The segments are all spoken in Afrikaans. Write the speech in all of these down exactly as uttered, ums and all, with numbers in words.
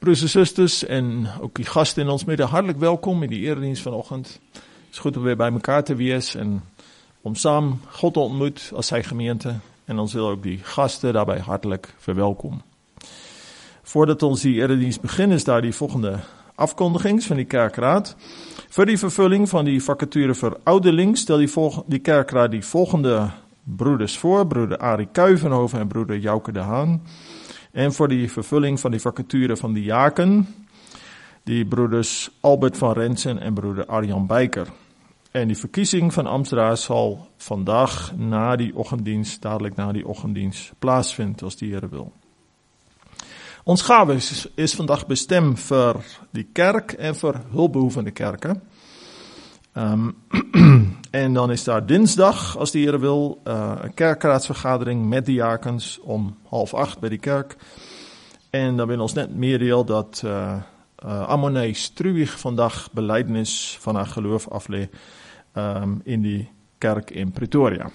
Broers en zusters en ook die gasten in ons midden, hartelijk welkom in die eredienst vanoggend. Het is goed om weer bij elkaar te wees en om samen God te ontmoet als zijn gemeente. En ons wil ook die gasten daarbij hartelijk verwelkomen. Voordat ons die eredienst beginnen is daar die volgende afkondiging van die kerkraad. Voor die vervulling van die vacature voor ouderling stel die, volg- die kerkraad die volgende broeders voor. Broeder Arie Kuivenhoven en broeder Jouke de Haan. En voor die vervulling van die vacature van diaken, die broeders Albert van Rensen en broeder Arjan Bijker. En die verkiezing van ambtsraad zal vandaag na die ochtenddienst, dadelijk na die ochtenddienst, plaatsvinden als die Heer wil. Ons gave is, is vandaag bestemd voor die kerk en voor hulpbehoevende kerken. Um, en dan is daar dinsdag, als de Heer wil, uh, een kerkraadsvergadering met diakens om half acht bij die kerk. En dan wil ons net meedeel dat uh, uh, Ammonee Struwig vandaag belijdenis van haar geloof aflegt um, in die kerk in Pretoria.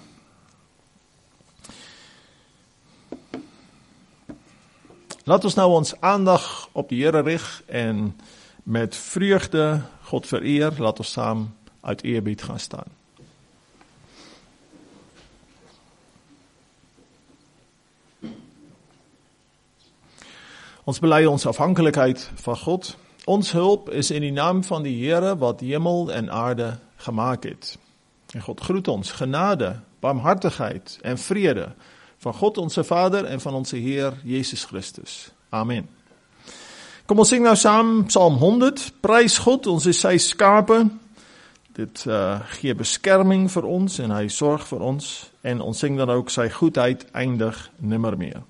Laat ons nou ons aandacht op de Heer richten en met vreugde God vereer, laat ons samen uit eerbied gaan staan. Ons belijden onze afhankelijkheid van God. Ons hulp is in die naam van de Heere wat hemel en aarde gemaakt heeft. En God groet ons genade, barmhartigheid en vrede van God onze Vader en van onze Heer Jezus Christus. Amen. Kom ons zingen nou samen Psalm honderd. Prijs God, ons is zij schapen. Dit uh, geeft bescherming voor ons en hij zorgt voor ons. En ons zingt dan ook zijn goedheid eindig nimmer meer.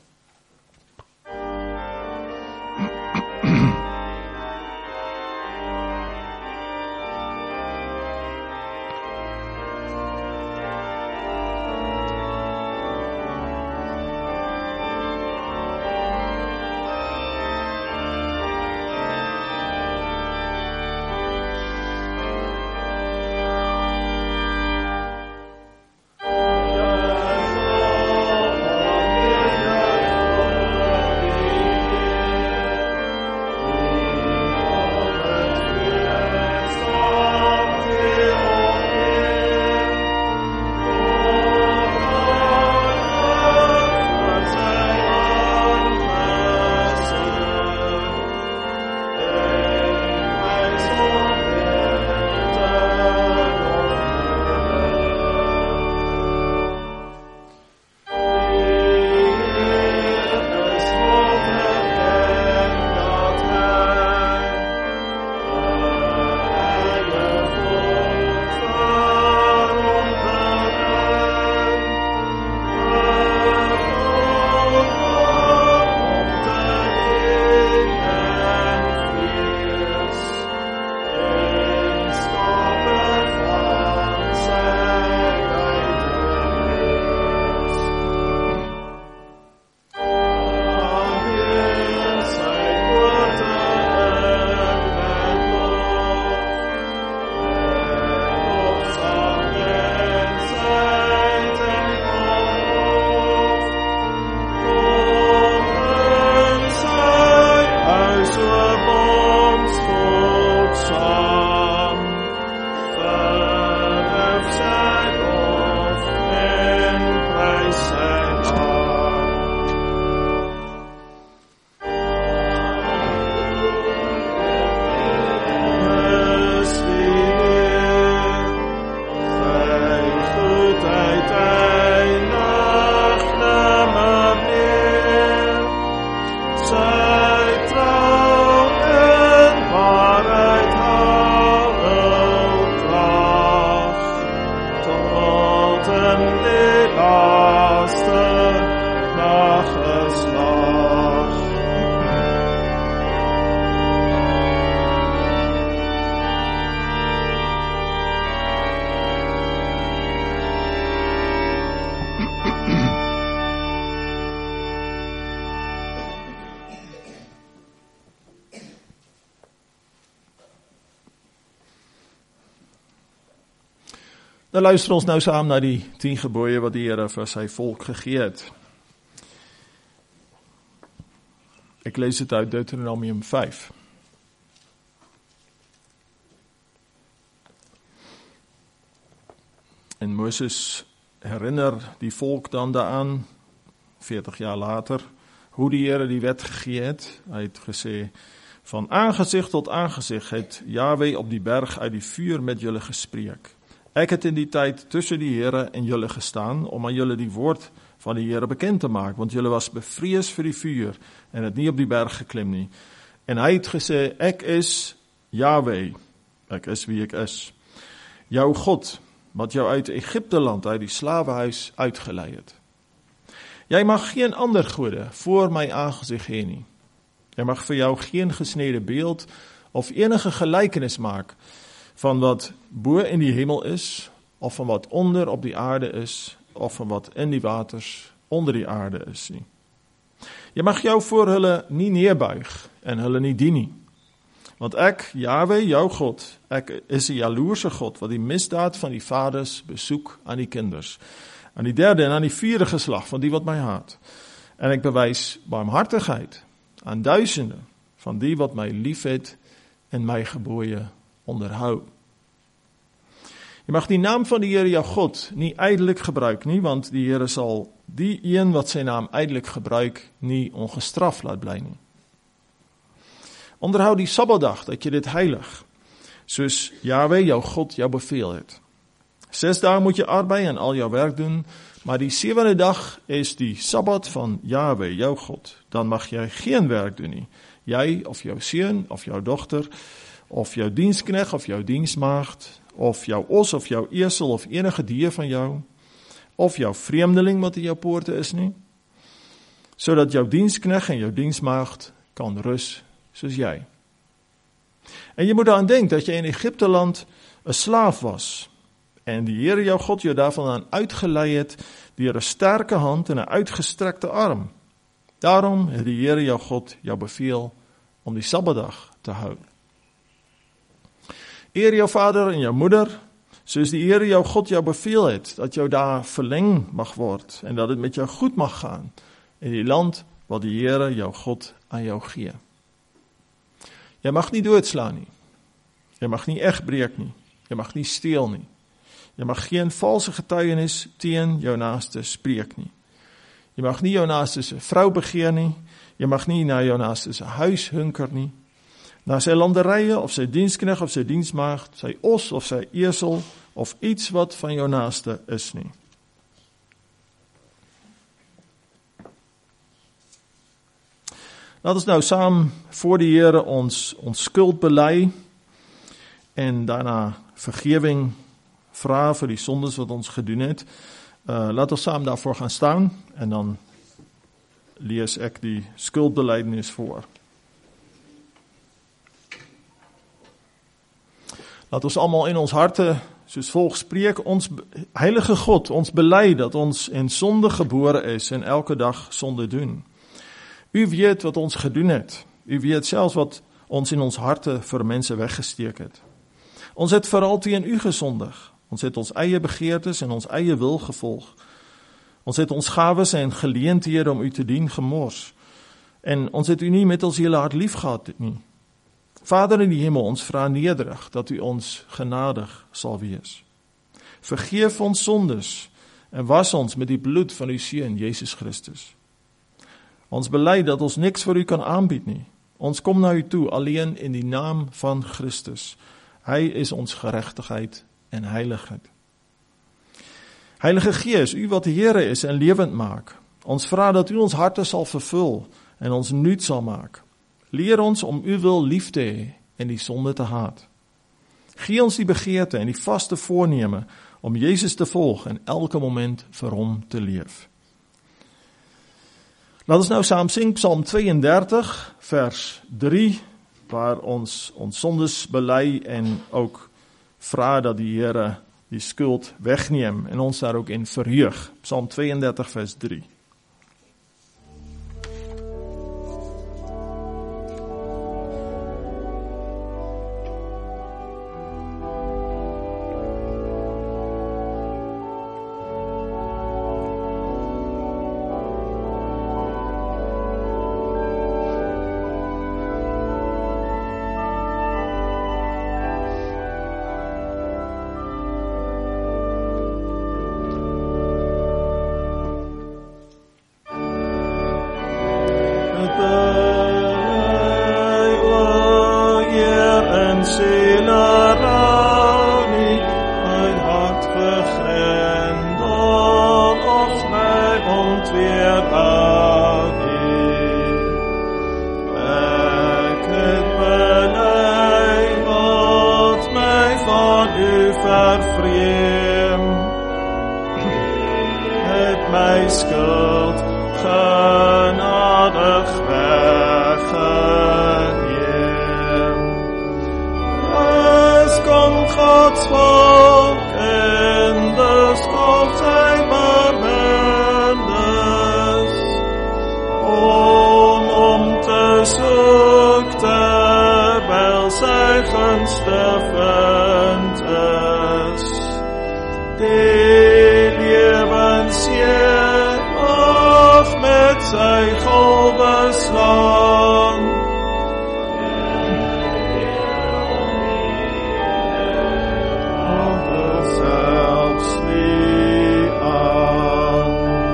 Dan luisteren we ons nou samen naar die tien geboden wat de Heer voor zijn volk gegeven heeft. Ik lees het uit Deuteronomium vijf. En Moses herinner die volk dan daaraan, veertig jaar later, hoe die Here die wet gegee het. Hy het gesê, van aangezicht tot aangezicht het Yahweh op die berg uit die vuur met julle gespreek. Ek het in die tyd tussen die Here en julle gestaan, om aan julle die woord van die Here bekend te maak, want julle was bevrees vir die vuur, en het nie op die berg geklim nie. En hy het gesê, ek is Yahweh, ek is wie ek is, jou God, wat jou uit Egypte land, uit die slawehuis uitgelei het. Jy mag geen ander gode voor my aangesig hê nie. Jy mag vir jou geen gesnede beeld of enige gelykenis maak van wat bo in die hemel is, of van wat onder op die aarde is, of van wat in die waters onder die aarde is nie. Jy mag jou voor hulle nie neerbuig en hulle nie dien nie. Want ek, Yahweh, jou God, ek is 'n jaloerse God, wat die misdaad van die vaders besoek aan die kinders, aan die derde en aan die vierde geslag van die wat my haat. En ek bewys barmhartigheid aan duisende van die wat my liefhet en my gebooie onderhou. Jy mag die naam van die Here jou God nie ydelik gebruik nie, want die Here sal die een wat sy naam ydelik gebruik nie ongestraf laat bly nie. Onderhou die Sabbatdag dat jy dit heilig, soos Yahweh jou God jou beveel het. Ses dae moet jy arbei en al jou werk doen, maar die sewende dag is die Sabbat van Yahweh jou God. Dan mag jy geen werk doen nie. Jy of jou seun of jou dogter, of jou dienskneg of jou diensmaagd, of jou os of jou esel of enige dier van jou, of jou vreemdeling wat in jou poorte is nie, sodat jou dienskneg en jou diensmaagd kan rus soos jy. En jy moet daaraan denk dat jy in Egypte land 'n slaaf was, en die Here jou God jou daarvandaan uitgelei het deur 'n sterke hand en 'n uitgestrekte arm. Daarom het die Here jou God jou beveel om die Sabbatdag te hou. Eer jou vader en jou moeder, soos die Here jou God jou beveel het, dat jou daar verleng mag word, en dat het met jou goed mag gaan, in die land wat die Here jou God aan jou gee. Jy mag nie doodslaan nie, jy mag nie egbreek nie, jy mag nie steel nie, jy mag geen valse getuienis teen jou naaste spreek nie, jy mag nie jou naaste se vrou begeer nie, jy mag nie na jou naaste se huis hunker nie, na sy landerye of sy dienskneg of sy diensmaagd, sy os of sy esel of iets wat van jou naaste is nie. Laat ons nou saam voor die Here ons, ons skuld bely en daarna vergewing vra vir die sondes wat ons gedoen het. Uh, laat ons saam daarvoor gaan staan en dan lees ek die skuldbelydenis voor. Laat ons almal in ons harte soos volg spreek, ons heilige God, ons bely dat ons in sonde gebore is en elke dag sonde doen. U weet wat ons gedoen het. U weet selfs wat ons in ons harte vir mense weggesteek het. Ons het veral teen u gesondig. Ons het ons eie begeertes en ons eie wil gevolg. Ons het ons gawes en geleenthede om u te dien gemors. En ons het u nie met ons hele hart lief gehad nie. Vader in die hemel, ons vra nederig dat u ons genadig sal wees. Vergeef ons sondes en was ons met die bloed van uw Seun, Jesus Christus. Ons bely dat ons niks vir u kan aanbied nie. Ons kom na u toe alleen in die naam van Christus. Hy is ons geregtigheid en heiligheid. Heilige Gees, u wat die Here is en lewend maak. Ons vra dat u ons harte sal vervul en ons nuut sal maak. Leer ons om u wil lief te hê en die sonde te haat. Gee ons die begeerte en die vaste voorneme om Jesus te volg en elke moment vir hom te leef. Laat ons nou saam sing Psalm tweeëndertig vers drie, waar ons ons sondes bely en ook vra dat die Here die skuld wegneem en ons daar ook in verheug. Psalm tweeëndertig vers drie. Het bij o Heer en Silarani, mijn hart gegrendel of mij ontweer aan u. Ik het belei wat mij van u vervreemd. Het my skuld genadig weggeneem. Es kom Gods volk in de skuld sy bemindes, om om te soek terwyl sy gunste vind is. Die lewensseer mag met sy golwe slaan. Onde selfs nie aan.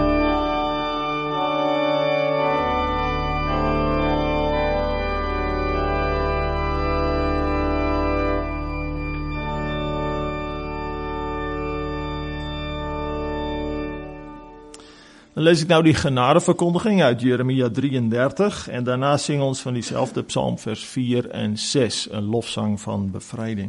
Dan lees ek nou die genadeverkondiging uit Jeremia drieëndertig en daarna sing ons van diezelfde psalm vers vier en ses, 'n lofsang van bevryding.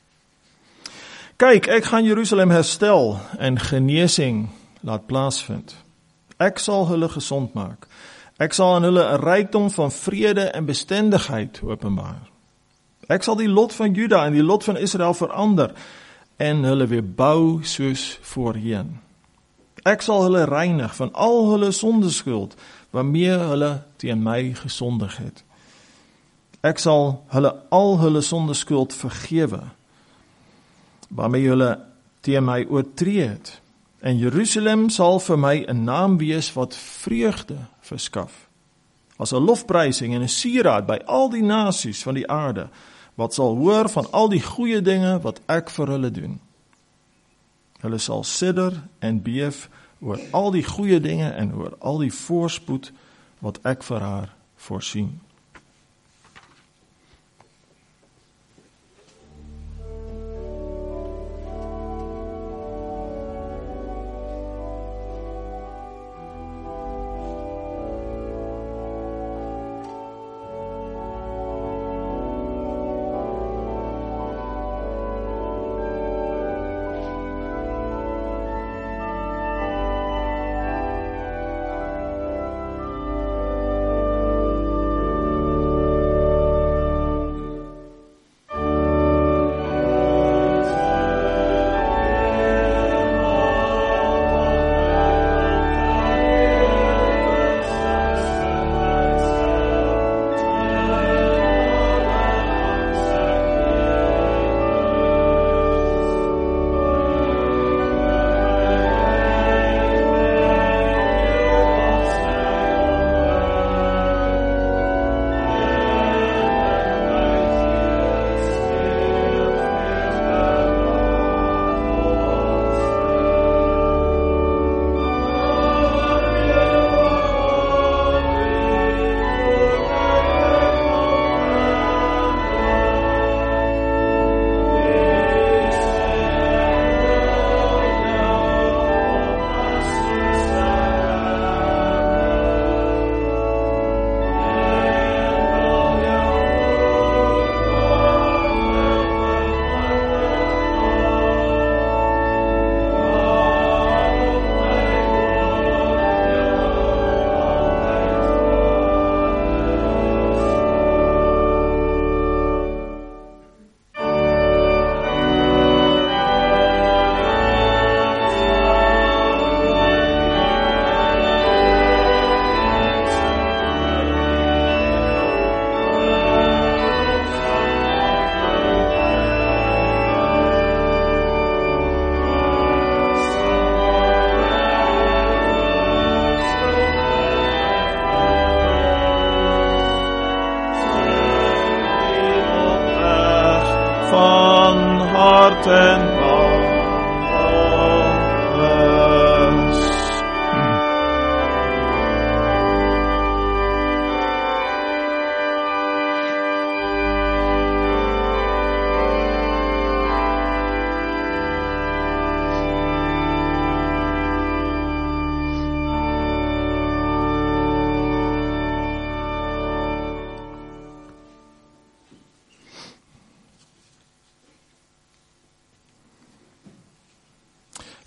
Kyk, ek gaan Jerusalem herstel en genesing laat plaasvind. Ek sal hulle gesond maak. Ek sal aan hulle 'n rykdom van vrede en bestendigheid openbaar. Ek sal die lot van Juda en die lot van Israel verander en hulle weer bou soos voorheen. Ek sal hulle reinig van al hulle sondeskuld, waarmee hulle teen my gesondig het. Ek sal hulle al hulle sondeskuld vergewe, waarmee hulle teen my oortree het. En Jerusalem sal vir my 'n naam wees wat vreugde verskaf, as 'n lofprysing en 'n sieraad by al die nasies van die aarde, wat sal hoor van al die goeie dinge wat ek vir hulle doen. Hulle sal sidder en beef oor al die goeie dinge en oor al die voorspoed wat ek vir haar voorsien.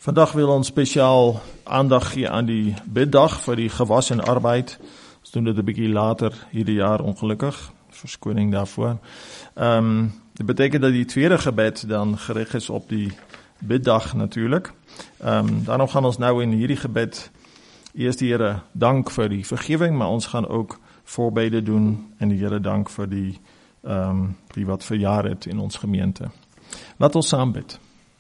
Vandag wil ons speciaal aandag gee aan die biddag vir die gewas en arbeid. Ons doen dit 'n bietjie later hierdie jaar ongelukkig. Verskoning daarvoor. Ehm um, dit beteken dat die tweede gebed dan gerig is op die biddag natuurlik. Ehm um, daarom gaan ons nou in hierdie gebed eers die Here dank vir die vergifnis, maar ons gaan ook voorbede doen en die Here dank vir die ehm um, die wat verjaar het in ons gemeente. Laat ons saam bid.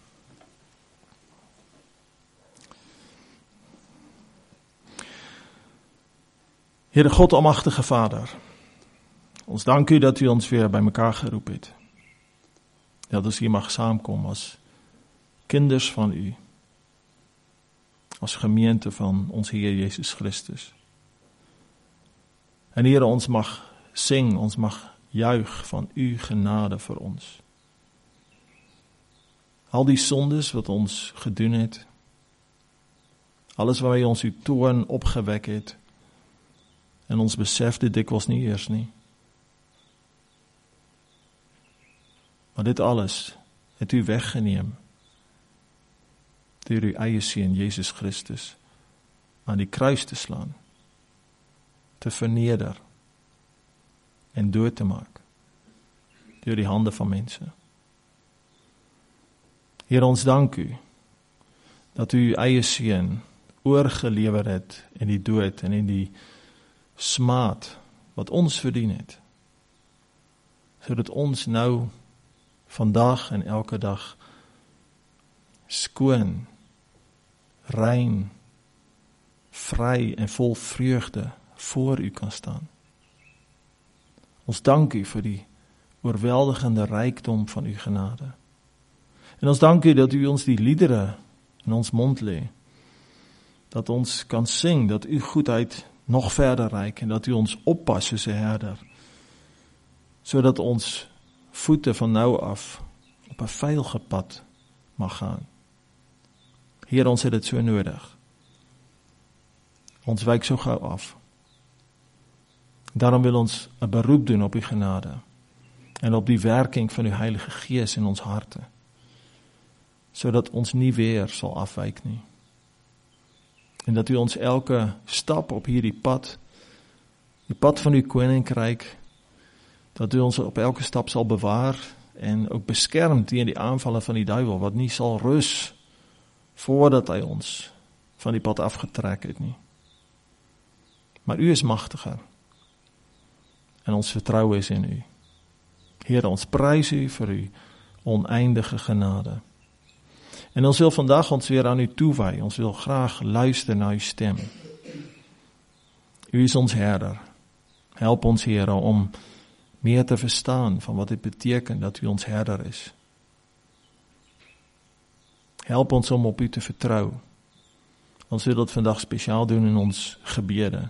Here God, almagtige Vader, ons dank u dat u ons weer by mekaar geroep het. Dat ons hier mag saamkom as kinders van u, as gemeente van ons Heer Jezus Christus. En Here, ons mag sing, ons mag juig van u genade vir ons. Al die sondes wat ons gedoen het, alles waarmee ons uw toorn opgewek het, en ons besef dit dikwels nie eers nie. Maar dit alles het u weggeneem deur uw eie seun Jezus Christus aan die kruis te slaan, te verneder en dood te maak deur die hande van mense. Heer, ons dank u dat u uw eie seun oorgelewer het in die dood en in die smaad wat ons verdien het, sodat ons nou vandag en elke dag skoon, rein, vry en vol vreugde voor u kan staan. Ons dank u vir die oorweldigende rykdom van uw genade. En ons dank u dat u ons die liedere in ons mond lê, dat ons kan sing, dat uw goedheid nog verder reik en dat u ons oppas soos 'n herder, sodat ons voete van nou af op 'n veilige pad mag gaan. Heer, ons het dit so nodig. Ons wyk so gou af. Daarom wil ons 'n beroep doen op u genade en op die werking van uw Heilige Gees in ons harte, sodat ons nie weer sal afwyk nie. En dat u ons elke stap op hierdie pad, die pad van uw koninkryk, dat u ons op elke stap sal bewaar en ook beskerm teen die aanvalle van die duiwel, wat nie sal rus voordat hy ons van die pad afgetrek het nie. Maar u is magtiger en ons vertroue is in u. Here, ons prys u vir u oneindige genade. En ons wil vandag ons weer aan u toewy. Ons wil graag luister na uw stem. U is ons herder. Help ons, Here, om meer te verstaan van wat dit beteken dat u ons herder is. Help ons om op u te vertrou. Ons wil dit vandag spesiaal doen in ons gebede.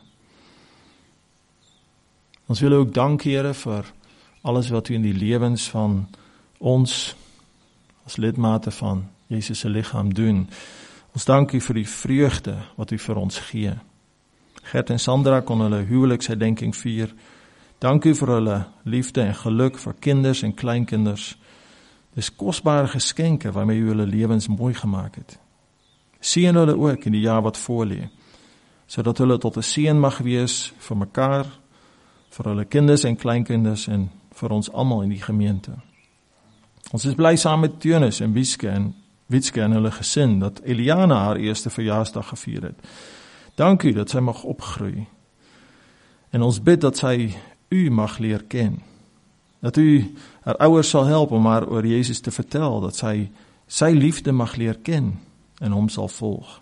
Ons wil ook dank, Here, vir alles wat u in die lewens van ons as lidmate van Jezus se liggaam doen. Ons dank u vir die vreugde wat u vir ons gee. Gert en Sandra kon hulle huweliksherdenking vier. Dank u vir hulle liefde en geluk vir kinders en kleinkinders. Dis kosbare geskenke waarmee u hulle lewens mooi gemaak het. Seën hulle ook in die jaar wat voorlê, sodat hulle tot 'n seën mag wees vir mekaar, vir hulle kinders en kleinkinders en vir ons almal in die gemeente. Ons is bly saam met Teunus en Wieske en Witske en hulle gesin, dat Eliana haar eerste verjaarsdag gevier het. Dank u dat sy mag opgroei. En ons bid dat sy u mag leer ken. Dat u haar ouers sal help om haar oor Jezus te vertel, dat sy sy liefde mag leer ken en hom sal volg.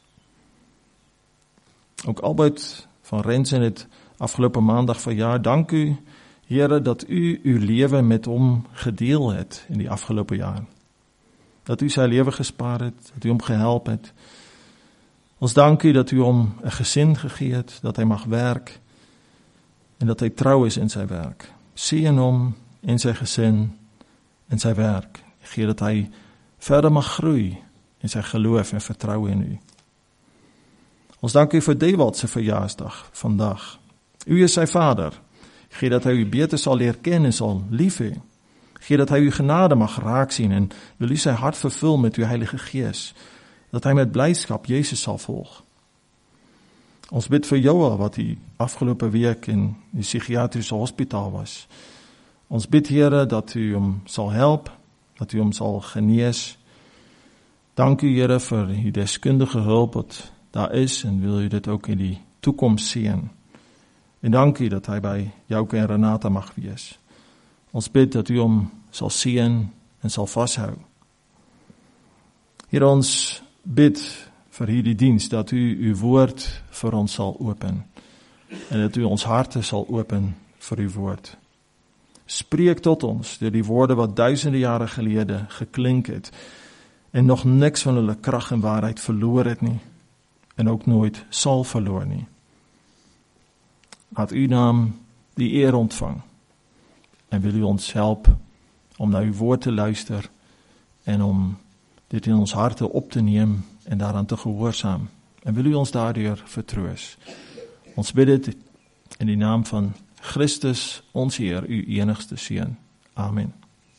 Ook Albert van Rensen het afgelope maandag verjaar. Dank u, Here, dat u uw lewe met hom gedeel het in die afgelope jaar. Dat u sy lewe gespaar het, dat u hom gehelp het. Ons dank u dat u hom 'n gesin gegee het, dat hy mag werk en dat hy trou is in sy werk. Seën hom en sy gesin en sy werk. Gee dat hy verder mag groei in sy geloof en vertroue in u. Ons dank u vir Dewald se verjaarsdag vandag. U is sy vader. Gee dat hy u beter sal leer ken en sal lief hê. Gee dat hy u genade mag raak sien en wil u sy hart vervul met uw Heilige Gees dat hy met blydskap Jezus sal volg. Ons bid vir Joel, wat die afgelope week in die psigiatrische hospitaal was. Ons bid, Here, dat u hom sal help, dat u hom sal genees. Dank u, Here, vir die deskundige hulp wat daar is, en wil u dit ook in die toekoms seën. En dank u dat hy by Jouke en Renata mag wees. Ons bid dat u hom sal seën en sal vashou. Here, ons bid vir hierdie diens, dat u uw woord vir ons sal open, en dat u ons harte sal open vir uw woord. Spreek tot ons deur die woorde wat duisende jare gelede geklink het, en nog niks van hulle krag en waarheid verloor het nie, en ook nooit sal verloor nie. Laat uw naam die eer ontvang, en wil u ons help om na uw woord te luister, en om dit in ons harte op te neem, en daaraan te gehoorsaam, en wil u ons daardeur vertroos. Ons bid dit in die naam van Christus, ons Heer, uw enigste Seun. Amen.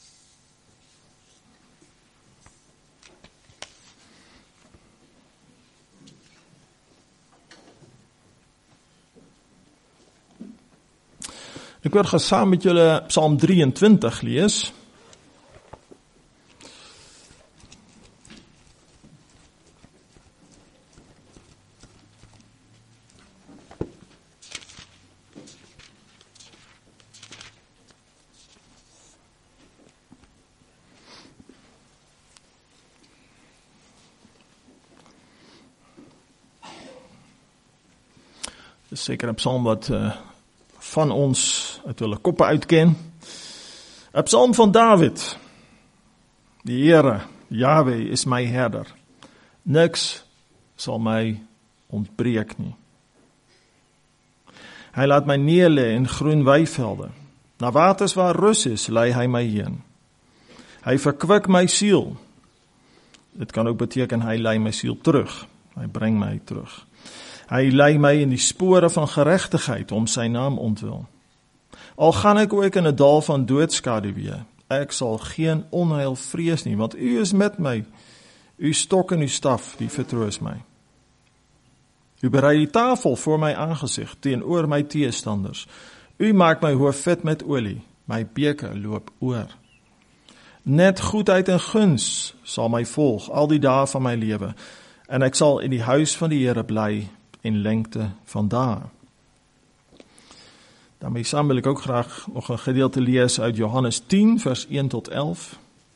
Ek wil saam met julle Psalm drieëntwintig lees. Dit is seker 'n psalm wat uh, van ons uit hulle koppe uitken. 'n Psalm van Dawid. Die Here, Yahweh, is my herder. Niks sal my ontbreek nie. Hy laat my neerlê in groen weivelde. Na waters waar rus is, lei hy my heen. Hy verkwik my siel. Dit kan ook beteken, hy lei my siel terug. Hy bring my terug. Hy lei my in die spore van geregtigheid om sy naam ontwil. Al gaan ek ook in 'n dal van doodskaduwee, ek sal geen onheil vrees nie, want u is met my. U stok en u staf, die vertroos my. U berei die tafel voor my aangesig teenoor my teestanders. U maak my hoof vet met olie, my beker loop oor. Net goedheid en guns sal my volg al die dae van my lewe, en ek sal in die huis van die Here bly in lengte van dae. Daarmee saam wil ek ook graag nog 'n gedeelte lees uit Johannes tien, vers een tot elf.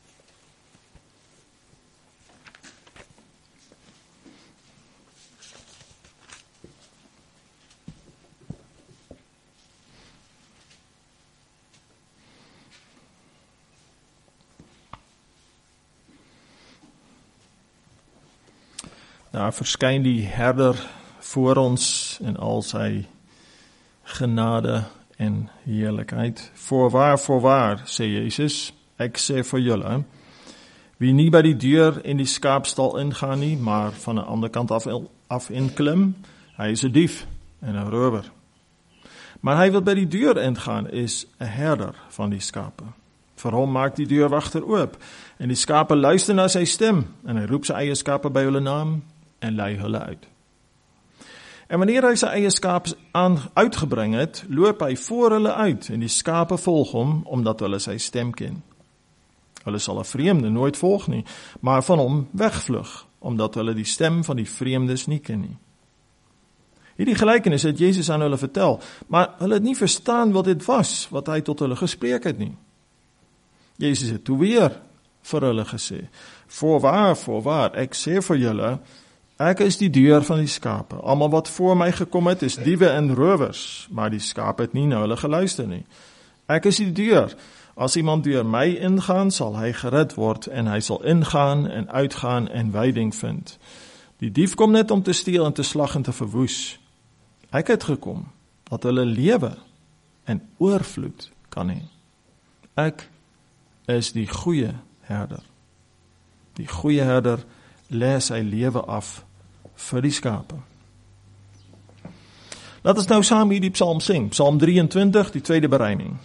Daar verskyn die herder voor ons in al sy genade en heerlikheid. Voorwaar, voorwaar, sê Jezus, ek sê vir julle, wie nie by die deur in die skaapstal ingaan nie, maar van 'n ander kant af, af inklim, hy is 'n dief en 'n rower. Maar hy wat by die deur ingaan, is 'n herder van die skape. Vir hom maak die deurwagter oop, en die skape luister na sy stem, en hy roep sy eie skape by hulle naam, en lei hulle uit. En wanneer hy sy eie skape aan uitgebring het, loop hy voor hulle uit, en die skape volg hom, omdat hulle sy stem ken. Hulle sal 'n vreemde nooit volg nie, maar van hom wegvlug, omdat hulle die stem van die vreemdes nie ken nie. Hierdie gelykenis het Jezus aan hulle vertel, maar hulle het nie verstaan wat dit was, wat hy tot hulle gespreek het nie. Jezus het toe weer vir hulle gesê, voorwaar, voorwaar, ek sê vir julle, ek is die deur van die skape. Almal wat voor my gekom het, is diewe en rowers, maar die skape het nie na hulle geluister nie. Ek is die deur. As iemand deur my ingaan, sal hy gered word, en hy sal ingaan en uitgaan en veiding vind. Die dief kom net om te steel en te slag en te verwoes. Ek het gekom, dat hulle lewe en oorvloed kan hê. Ek is die goeie herder. Die goeie herder lê sy lewe af vir die skape. Laat ons nou saam hierdie psalm sing, Psalm drieëntwintig, die tweede bereining.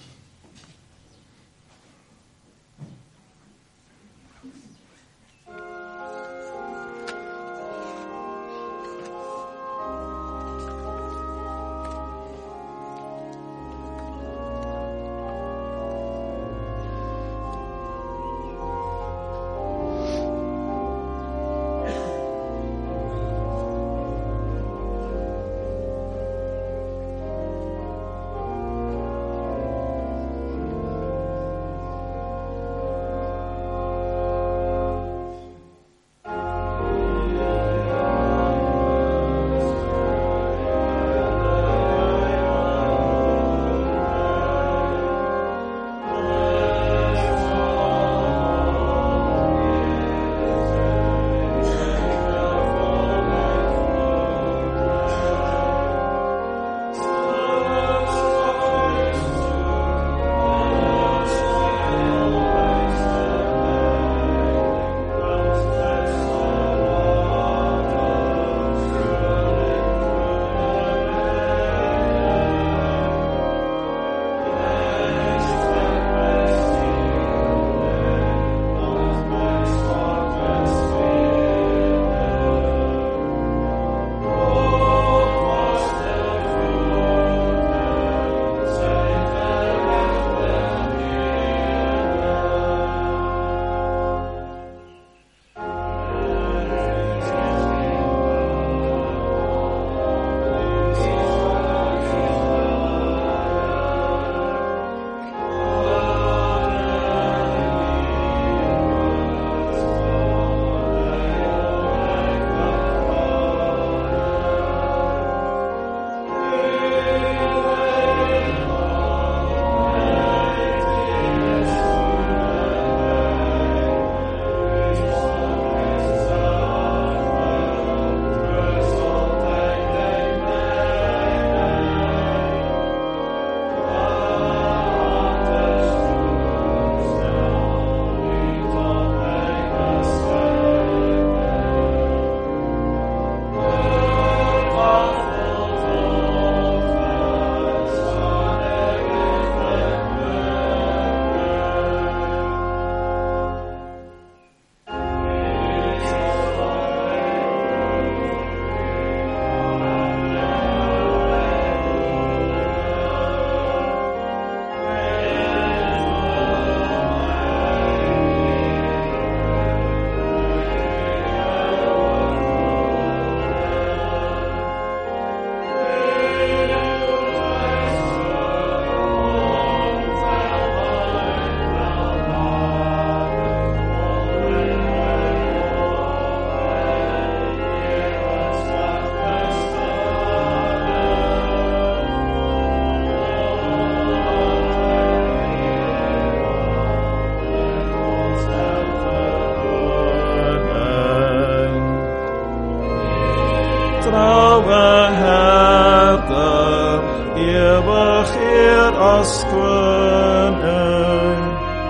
ewig eer as koning.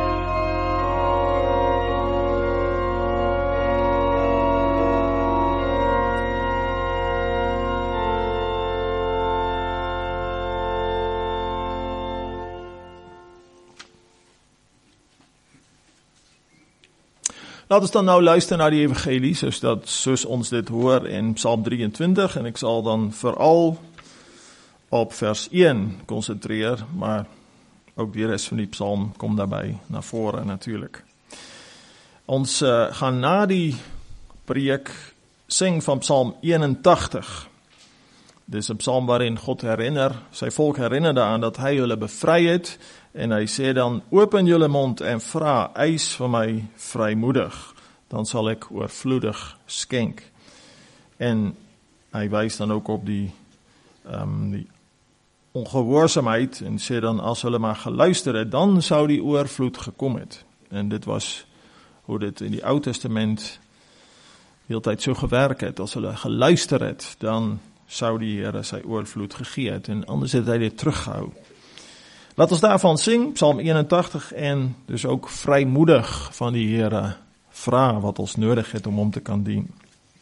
Laat ons dan nou luister na die evangelie, soos, dat, soos ons dit hoor in Psalm drieëntwintig, en ek sal dan veral op vers een konsentreer, maar ook die rest van die psalm kom daarbij na vore natuurlijk. Ons uh, gaan na die preek sing van Psalm eenentachtig. Dit is een psalm waarin God herinner, sy volk herinner daaraan dat hy hulle bevry het, en hy sê dan, open julle mond en vra, eis van my vrymoedig, dan sal ek oorvloedig skenk. En hy wys dan ook op die, um, die ongehoorsaamheid, en sê dan, as hulle maar geluister het, dan sou die oorvloed gekom het. En dit was hoe dit in die Ou Testament heeltyd so gewerk het, as hulle geluister het, dan sou die Here sy oorvloed gegee het, en anders het hy dit teruggehou. Laat ons daarvan sing, Psalm eenentachtig, en dus ook vrymoedig van die Here vra wat ons nodig het om hom te kan dien.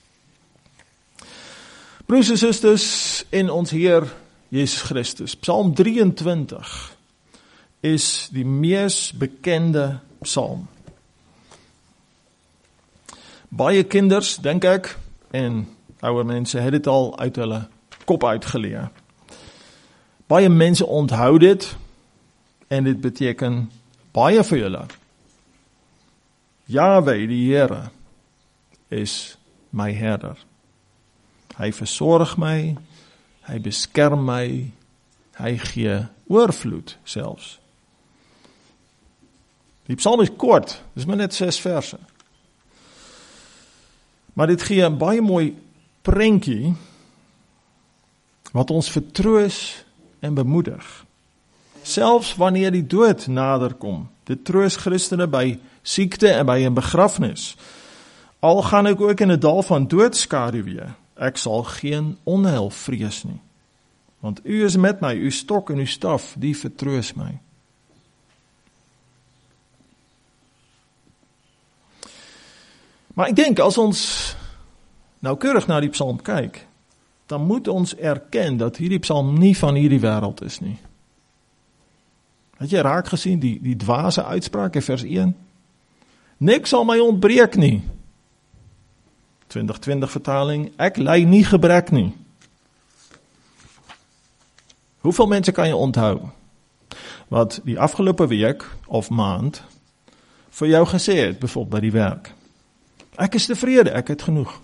Broers en susters, in ons Heer Jezus Christus, Psalm drieëntwintig is die mees bekende psalm. Baie kinders, denk ek, en oude mense het dit al uit hulle kop uitgeleer. Baie mense onthou dit, en dit beteken baie vir julle. Yahweh, die Here, is my herder. Hy versorg my, hy beskerm my, hy gee oorvloed selfs. Die psalm is kort, dis maar net ses verse. Maar dit gee 'n baie mooi prentjie wat ons vertroos en bemoedig. Selfs wanneer die dood nader kom, dit troos Christene by siekte en by 'n begrafnis. Al gaan ek ook in 'n dal van doodskaduwee, ek sal geen onheil vrees nie. Want u is met my, uw stok en uw staf, die vertroos my. Maar ek dink, as ons noukeurig na die psalm kyk, dan moet ons erken dat hierdie psalm nie van hierdie wêreld is nie. Het jy raak gesien, die, die dwaase uitspraak in vers een? Niks sal my ontbreek nie. twintig twintig vertaling, ek ly nie gebrek nie. Hoeveel mense kan jy onthou, wat die afgelope week of maand vir jou gesê het, bijvoorbeeld by die werk? Ek is tevrede, ek het genoeg.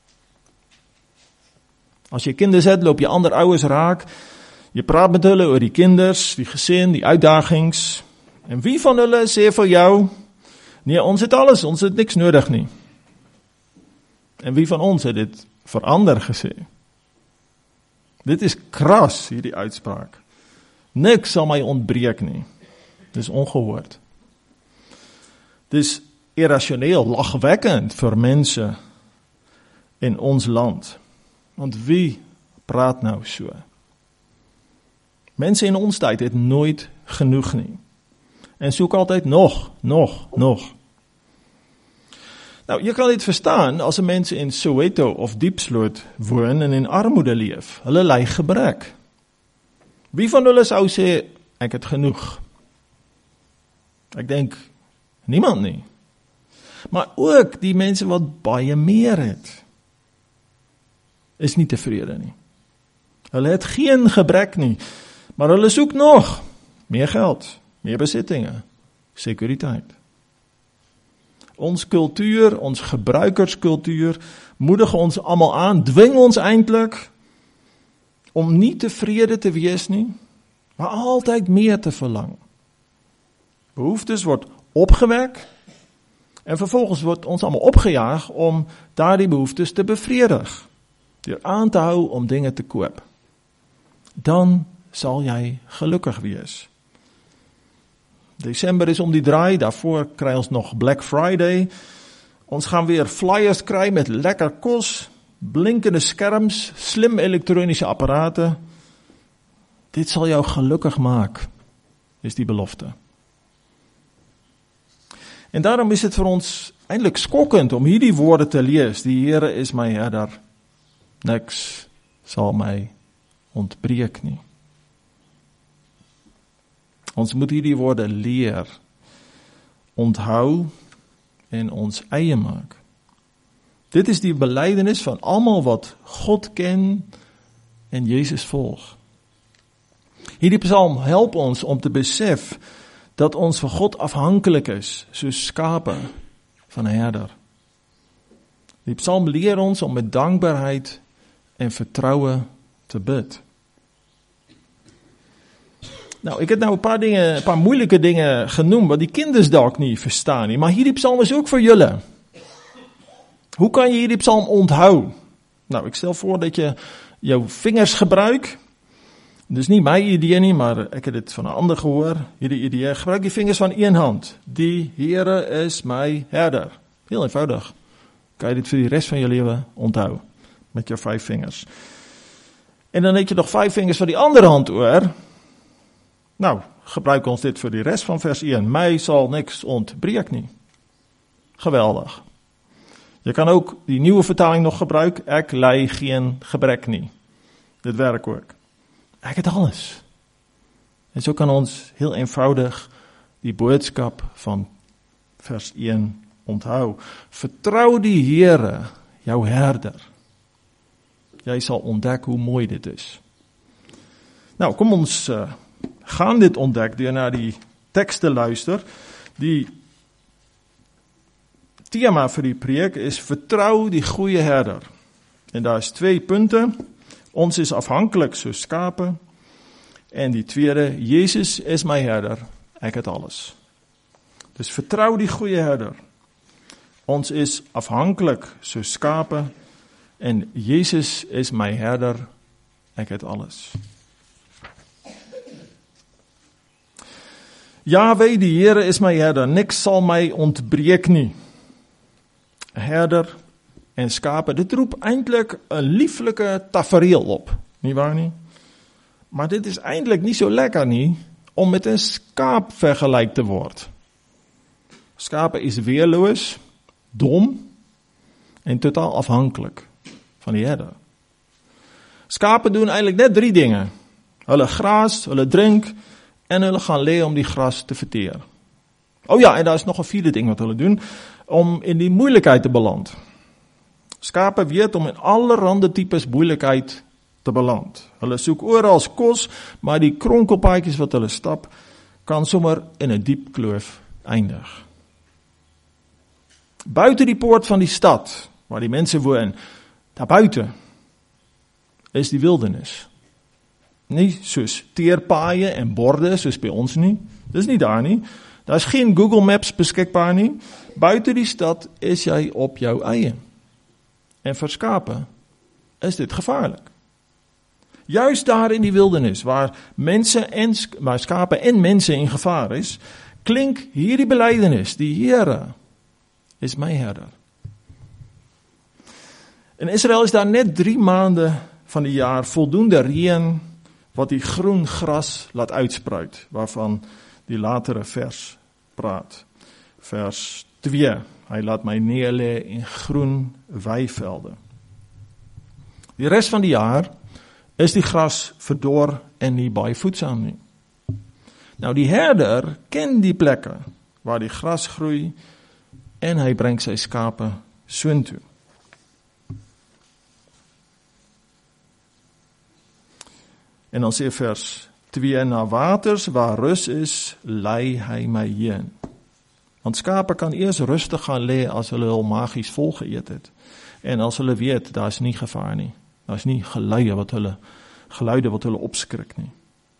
As jy kinders het, loop jy ander ouers raak, jy praat met hulle oor die kinders, die gesin, die uitdagings, en wie van hulle sê vir jou, nee, ons het alles, ons het niks nodig nie. En wie van ons het dit vir ander gesê? Dit is kras, hierdie uitspraak. Niks sal my ontbreek nie. Dit is ongehoord. Dit is irrasioneel, lagwekkend vir mense in ons land. Want wie praat nou so? Mense in ons tyd het nooit genoeg nie. En soek altyd nog, nog, nog. Nou, jy kan dit verstaan as 'n mens in Soweto of Diepsloot woon en in armoede leef. Hulle ly gebrek. Wie van hulle sou sê, ek het genoeg? Ek dink, niemand nie. Maar ook die mense wat baie meer het, is nie tevrede nie. Hulle het geen gebrek nie, maar hulle soek nog meer geld, meer besittinge, sekuriteit. Ons kultuur, ons gebruikerskultuur, moedig ons almal aan, dwing ons eintlik om nie tevrede te wees nie, maar altyd meer te verlang. Behoeftes word opgewek, en vervolgens word ons allemaal opgejaag om daardie behoeftes te bevredig, deur aan te hou om dinge te koop. Dan sal jy gelukkig wees. Desember is om die draai, daarvoor kry ons nog Black Friday. Ons gaan weer flyers kry met lekker kos, blinkende skerms, slim elektronische apparate. Dit sal jou gelukkig maak, is die belofte. En daarom is dit vir ons eintlik skokkend om hierdie woorde te lees. Die Here is my herder, niks sal my ontbreek nie. Ons moet hierdie woorde leer, onthou en ons eie maak. Dit is die belydenis van almal wat God ken en Jesus volg. Hierdie psalm help ons om te besef dat ons van God afhanklik is, soos skape van 'n herder. Die psalm leer ons om met dankbaarheid en vertroue te bid. Nou, ek het nou 'n paar dinge, 'n paar moeilike dinge genoem wat die kinders dalk nie verstaan nie, maar hierdie psalm is ook vir julle. Hoe kan jy hierdie psalm onthou? Nou, ek stel voor dat jy jou vingers gebruik. Dis nie my idee nie, maar ek het dit van 'n ander gehoor. Hierdie idee, gebruik die vingers van een hand. Die Here is my herder. Heel eenvoudig. Kan jy dit vir die res van jou lewe onthou met jou vyf vingers. En dan het jy nog vyf vingers van die ander hand oor. Nou, gebruik ons dit vir die res van vers een. My sal niks ontbreek nie. Geweldig. Jy kan ook die nuwe vertaling nog gebruik. Ek ly geen gebrek nie. Dit werk ook. Ek het alles. En so kan ons heel eenvoudig die boodskap van vers een onthou. Vertrou die Here, jou herder. Jy sal ontdek hoe mooi dit is. Nou, kom ons uh, gaan dit ontdek deur na die teks te luister. Die tema vir die preek is vertrou die goeie herder. En daar is twee punte. Ons is afhanklik soos skape. En die tweede, Jesus is my herder, ek het alles. Dus vertrou die goeie herder. Ons is afhanklik soos skape. En Jesus is my herder, ek het alles. Jahwe, die Here is my herder, niks sal my ontbreek nie. Herder en skape, dit roep eintlik 'n lieflike tafereel op, nie waar nie? Maar dit is eintlik nie so lekker nie, om met 'n skaap vergelyk te word. Skape is weerloos, dom en totaal afhanklik van die herder. Skape doen eintlik net drie dinge. Hulle graas, hulle drink en hulle gaan lê om die gras te verteer. Oh ja, en daar is nog 'n vierde ding wat hulle doen, om in die moeilikheid te beland. Skape weet om in allerhande tipes moeilikheid te beland. Hulle soek oral kos, maar die kronkelpaadjies wat hulle stap, kan sommer in 'n diep kloof eindig. Buite die poort van die stad, waar die mense woon, daar buite, is die wildernis. Nie soos teerpaaie en borde, soos by ons nie. Dis nie daar nie. Daar is geen Google Maps beskikbaar nie. Buite die stad is jy op jou eie. En vir skape is dit gevaarlik. Juist daar in die wildernis, waar mense en waar skape en mense in gevaar is, klink hierdie belydenis, die Here is my herder. In Israel is daar net drie maande van die jaar voldoende reën wat die groen gras laat uitspruit, waarvan die latere vers praat. Vers twee, hy laat my neerlê in groen weivelde. Die res van die jaar is die gras verdor en nie baie voedsaam nie. Nou die herder ken die plekke waar die gras groei en hy bring sy skape soontoe. En dan sê vers twee, na waters waar rus is, lei hy my heen. Want skape kan eers rustig gaan lê as hulle al magies vol geëet het. En as hulle weet, daar is nie gevaar nie. Daar is nie geluide wat hulle, geluide wat hulle opskrik nie.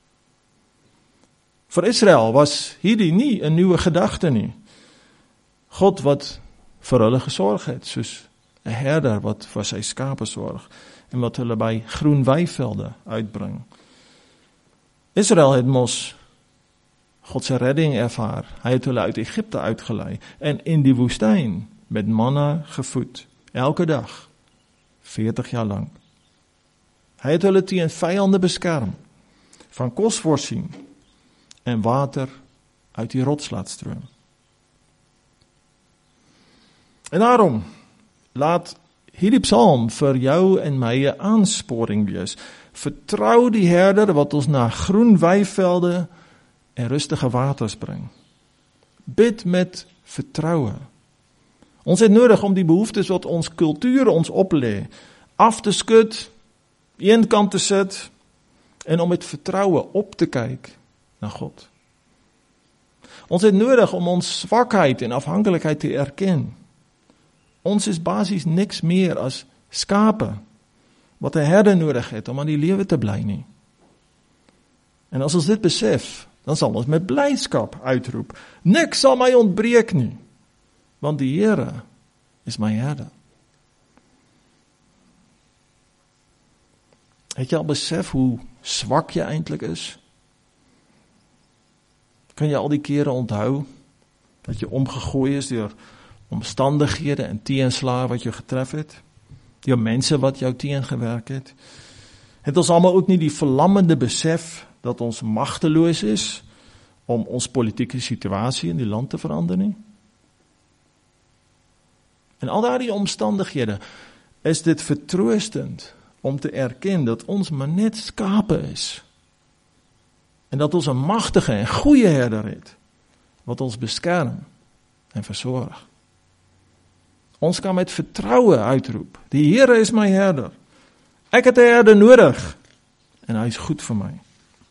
Vir Israel was hierdie nie 'n nuwe gedagte nie. God wat vir hulle gesorg het, soos 'n herder wat vir sy skape sorg en wat hulle by groen weivelde uitbring. Israel het mos God se redding ervaar. Hy het hulle uit Egipte uitgelei en in die woestyn met manna gevoed, elke dag, veertig jaar lank. Hy het hulle teen vyande beskerm, van kos voorsien en water uit die rots laat stroom. En daarom, laat hierdie psalm vir jou en my 'n aansporing wees. Vertrou die herder wat ons na groen weivelde en rustige waters bring. Bid met vertroue. Ons het nodig om die behoeftes wat ons kultuur ons oplê, af te skud, een kant te sit, en om met vertroue op te kyk na God. Ons het nodig om ons swakheid en afhanklikheid te erken. Ons is basies niks meer as skape, wat 'n herder nodig het om aan die lewe te bly nie. En as ons dit besef, dan sal ons met blydskap uitroep, niks sal my ontbreek nie, want die Here is my herder. Het jy al besef hoe swak jy eintlik is? Kan jy al die kere onthou dat jy omgegooi is deur omstandighede en teenslae wat jou getref het? Deur mense wat jou teengewerk het? Het ons almal ook nie die verlammende besef dat ons magteloos is om ons politieke situasie in die land te verander nie? En al daardie omstandighede, is dit vertroostend om te erken dat ons maar net skape is. En dat ons 'n magtige en goeie herder het, wat ons beskerm en versorg. Ons kan met vertroue uitroep, die Here is my herder. Ek het 'n herder nodig, en hy is goed vir my.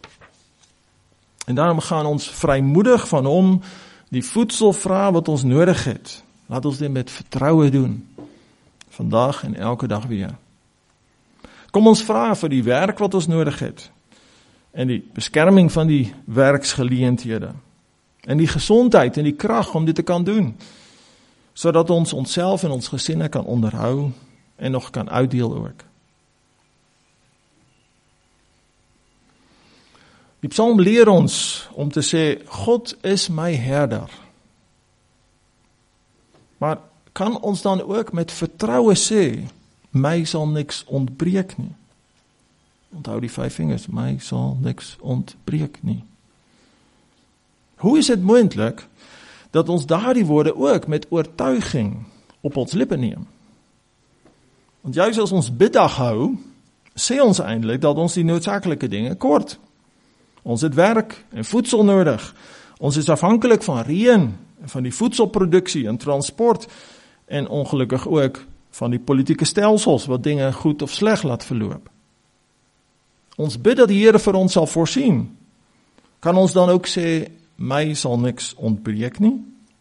En daarom gaan ons vrymoedig van hom die voedsel vra wat ons nodig het. Laat ons dit met vertroue doen, vandag en elke dag weer. Kom ons vra vir die werk wat ons nodig het, en die beskerming van die werksgeleenthede, en die gesondheid en die krag om dit te kan doen, sodat ons onsself en ons gesinne kan onderhou, en nog kan uitdeel ook. Die psalm leer ons om te sê, God is my herder. Maar kan ons dan ook met vertroue sê, my sal niks ontbreek nie. Onthou die vyf vingers, my sal niks ontbreek nie. Hoe is dit moontlik dat ons daardie woorde ook met oortuiging op ons lippe neem? Want juist as ons biddag hou, sê ons eintlik dat ons die noodsaaklike dinge kort. Ons het werk en voedsel nodig. Ons is afhanklik van reën, van die voedselproduksie en transport, en ongelukkig ook van die politieke stelsels, wat dinge goed of sleg laat verloop. Ons bid dat die Here vir ons sal voorsien. Kan ons dan ook sê, my sal niks ontbreek nie?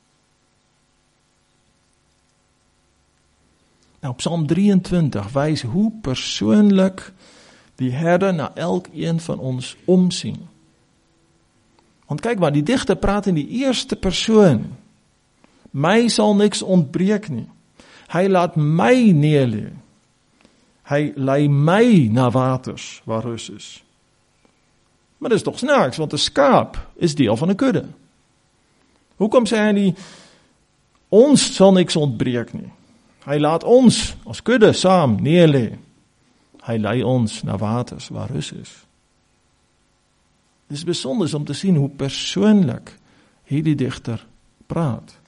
Nou, Psalm drieëntwintig wys hoe persoonlik die herder na elkeen van ons omsien. Want kyk maar, die digter praat in die eerste persoon. My sal niks ontbreek nie. Hy laat my neerlê. Hy lei my na waters waar rus is. Maar dit is toch snaaks, want 'n skaap is deel van 'n kudde. Hoekom sê hy nie, ons sal niks ontbreek nie? Hy laat ons as kudde saam neerlê. Hy lei ons na waters waar rus is. Dit is besonder om te sien hoe persoonlik hierdie digter praat.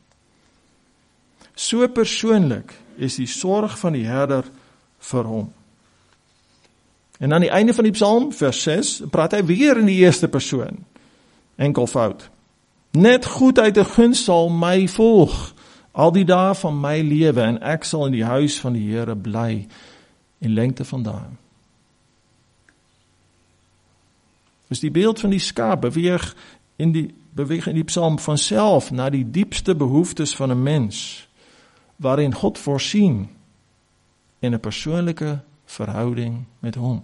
So persoonlik is die sorg van die herder vir hom. En aan die einde van die psalm, vers ses, praat hy weer in die eerste persoon. Enkelvoud. Net goedheid en gunst sal my volg, al die dae van my lewe, en ek sal in die huis van die Here bly, in lengte van dae. Dus die beeld van die skaap beweeg in die, beweeg in die psalm vanself na die diepste behoeftes van 'n mens, waarin God voorsien in 'n persoonlike verhouding met hom.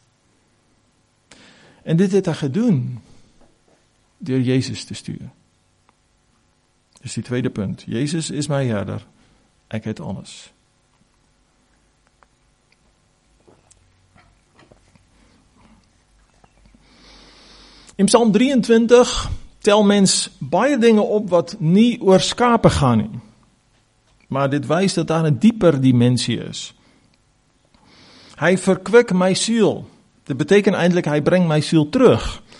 En dit het hy gedoen deur Jezus te stuur. Dis die tweede punt. Jezus is my herder, ek het alles. In Psalm drieëntwintig tel mens baie dinge op wat nie oor skape gaan nie. Maar dit wys dat daar 'n dieper dimensie is. Hy verkwik my siel. Dit beteken eintlik hy bring my siel terug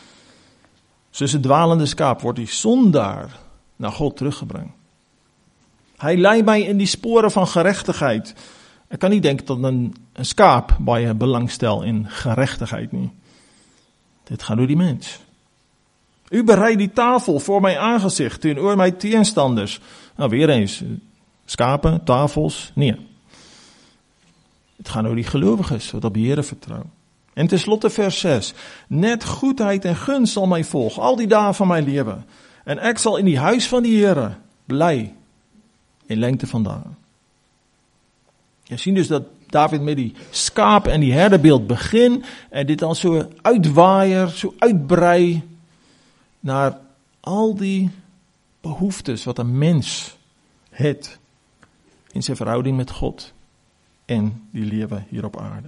Soos 'n dwalende skaap word die sondaar na God teruggebring. Hy lei my in die spore van geregtigheid. Ek kan nie dink dat 'n 'n skaap baie belangstel in geregtigheid nie. Dit gaan oor die mens. U berei die tafel voor my aangesig teenoor my teenstanders. Nou weer eens, skape, tafels, nee. Het gaan oor die gelowiges wat op die Here vertrou. En ten slotte vers ses, net goedheid en gunst sal my volg, al die dae van my lewe. En ek sal in die huis van die Here bly en lengte van dae. Jy sien dus dat David met die skaap en die herdebeeld begin en dit dan so uitwaaier, so uitbrei naar al die behoeftes wat 'n mens het in sy verhouding met God en die lewe hier op aarde.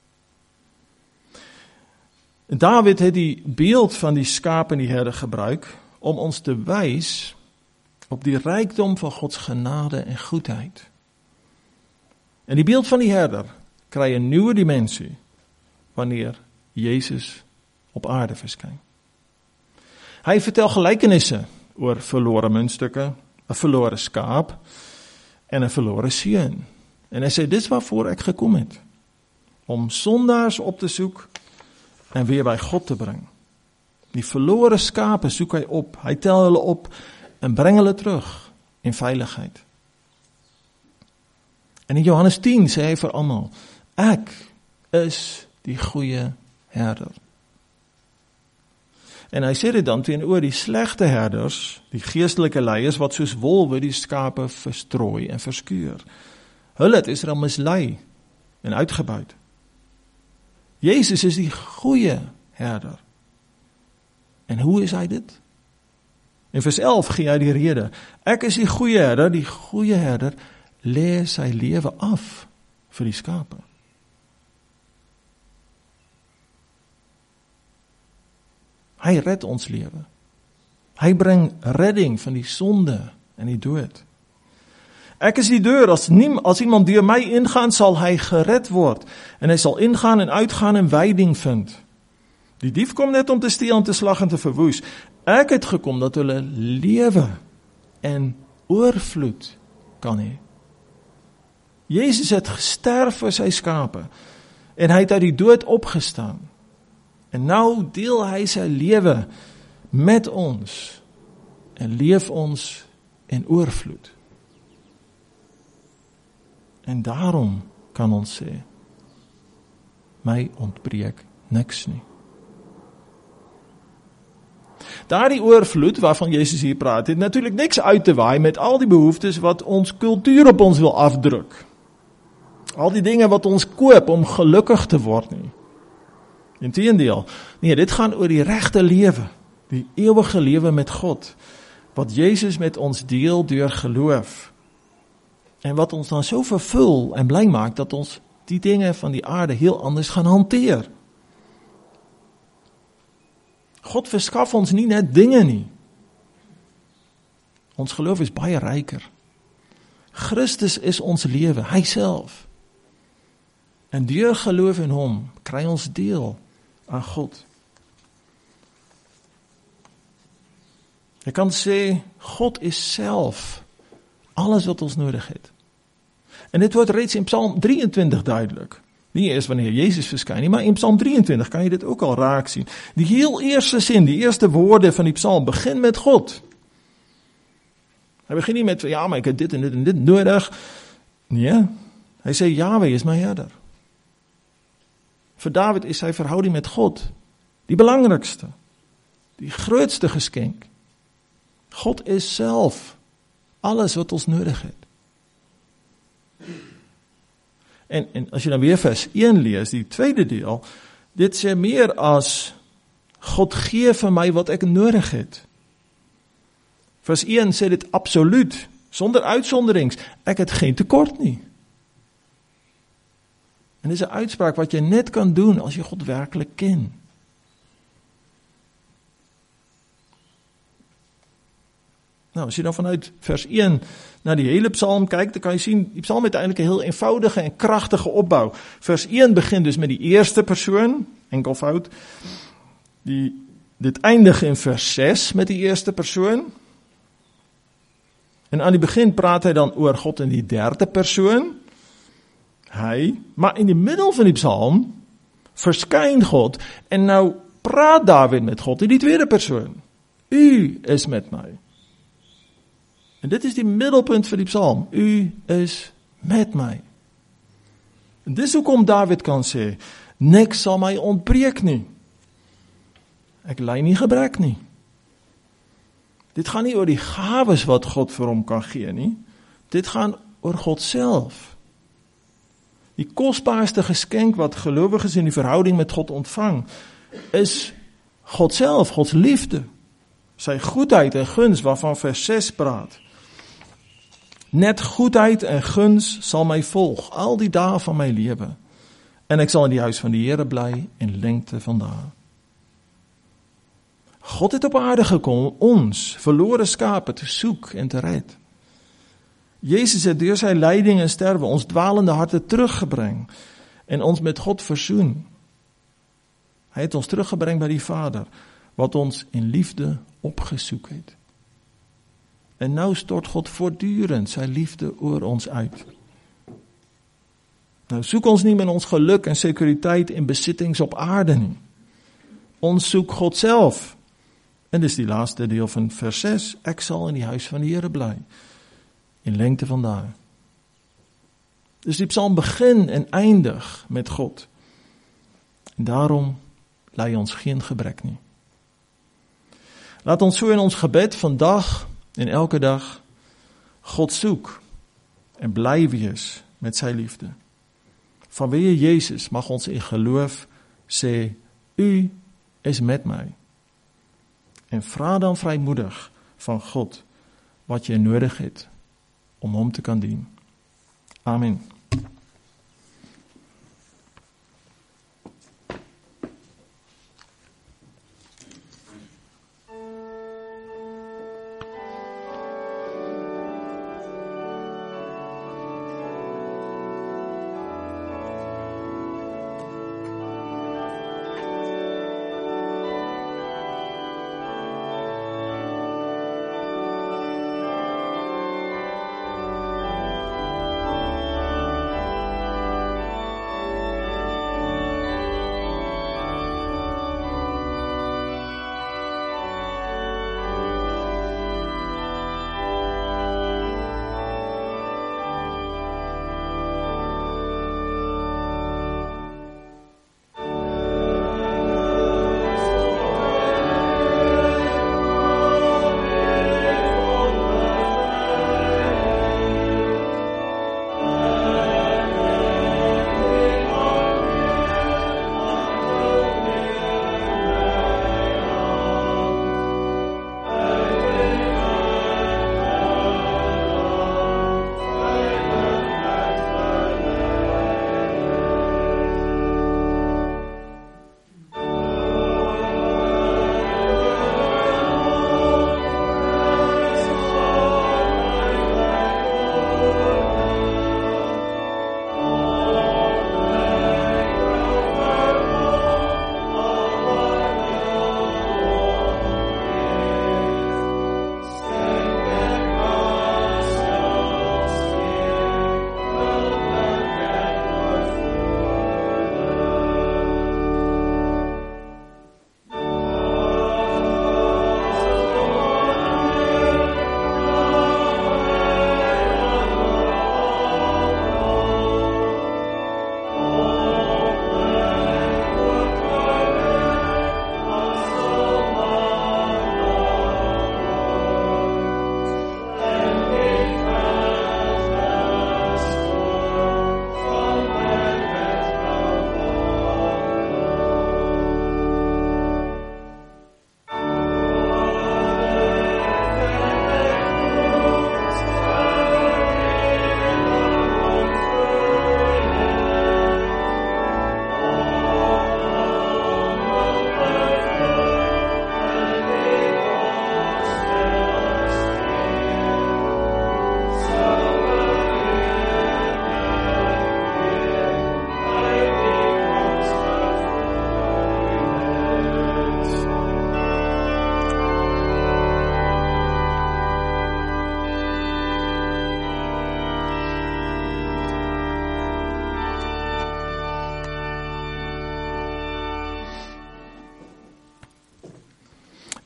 David het die beeld van die skaap en die herde gebruik om ons te wys op die rykdom van Gods genade en goedheid. En die beeld van die herder kry 'n nuwe dimensie wanneer Jesus op aarde verskyn. Hy vertel gelykenisse oor verlore muntstukke, 'n verlore skaap en 'n verlore seun. En hy sê, dis waarvoor ek gekom het, om sondaars op te soek en weer by God te bring. Die verlore skape soek hy op, hy tel hulle op en bring hulle terug in veiligheid. En in Johannes tien sê hy vir almal, ek is die goeie herder. En hy sê dit dan teenoor die slegte herders, die geestelike leiers wat soos wolwe die skape verstrooi en verskuur. Hulle het Israel mislei en uitgebuit. Jezus is die goeie herder. En hoe is hy dit? In vers elf gee hy die rede. Ek is die goeie herder, die goeie herder lê sy lewe af vir die skape. Hy red ons lewe. Hy bring redding van die sonde en die dood. Ek is die deur, as, niem, as iemand deur my ingaan, sal hy gered word. En hy sal ingaan en uitgaan en veiding vind. Die dief kom net om te steel en te slag en te verwoes. Ek het gekom dat hulle lewe en oorvloed kan hê. Jezus het gesterf vir sy skape. En hy het uit die dood opgestaan. En nou deel hy sy lewe met ons. En leef ons in oorvloed. En daarom kan ons sê, my ontbreek niks nie. Daardie oorvloed waarvan Jezus hier praat, het natuurlijk niks uit te waai met al die behoeftes wat ons kultuur op ons wil afdruk. Al die dinge wat ons koop om gelukkig te word nie. Inteendeel, nee, dit gaan oor die regte lewe, die eeuwige lewe met God, wat Jezus met ons deel deur geloof. En wat ons dan so vervul en bly maak, dat ons die dinge van die aarde heel anders gaan hanteer. God verskaf ons nie net dinge nie. Ons geloof is baie ryker. Christus is ons lewe, hy self. En deur geloof in hom, kry ons deel aan God. Jy kan sê, God is self alles wat ons nodig het. En dit word reeds in Psalm drieëntwintig duidelik. Nie eers wanneer Jezus verskyn nie, maar in Psalm drieëntwintig kan jy dit ook al raak sien. Die heel eerste sin, die eerste woorde van die Psalm begin met God. Hy begin nie met, ja, maar ek het dit en dit en dit nodig. Nee, hy sê, Yahweh is my herder. Vir David is sy verhouding met God die belangrikste, die grootste geskenk. God is self alles wat ons nodig het. En, en as jy dan weer vers een lees, die tweede deel, dit sê meer as, God gee vir my wat ek nodig het. Vers een sê dit absoluut, sonder uitsonderings, ek het geen tekort nie. En dit is 'n uitspraak wat jy net kan doen as jy God werklik ken. Nou, as jy dan vanuit vers een na die hele psalm kyk, dan kan jy sien, die psalm het eintlik 'n heel eenvoudige en kragtige opbou. Vers een begin dus met die eerste persoon, enkelvoud. Die Dit eindig in vers ses met die eerste persoon. En aan die begin praat hy dan oor God in die derde persoon. Hy, maar in die middel van die psalm verskyn God en nou praat Dawid met God in die tweede persoon. U is met my. En dit is die middelpunt van die psalm. U is met my. En dis hoekom Dawid kan sê, niks sal my ontbreek nie. Ek ly nie gebrek nie. Dit gaan nie oor die gawes wat God vir hom kan gee nie. Dit gaan oor God self. Die kosbaarste geskenk wat gelowiges in die verhouding met God ontvang, is God self, Gods liefde. Sy goedheid en guns waarvan vers ses praat. Net goedheid en guns sal my volg, al die dae van my lewe. En ek sal in die huis van die Here bly en lengte van dae. God het op aarde gekom om ons, verlore skape, te soek en te red. Jezus het deur sy lyding en sterwe ons dwalende harte teruggebring en ons met God versoen. Hy het ons teruggebring by die Vader, wat ons in liefde opgesoek het. En nou stort God voortdurend sy liefde oor ons uit. Nou soek ons nie met ons geluk en sekuriteit en besittings op aarde nie. Ons soek God self. En dis die laaste deel van vers ses. Ek sal in die huis van die Here bly. In lengte van dae. Dus die psalm begin en eindig met God. En daarom ly ons geen gebrek nie. Laat ons so in ons gebed vandag en elke dag God soek en bly wees met sy liefde. Vanweë Jezus mag ons in geloof sê, U is met my. En vra dan vrymoedig van God wat jy nodig het om hom te kan dien. Amen.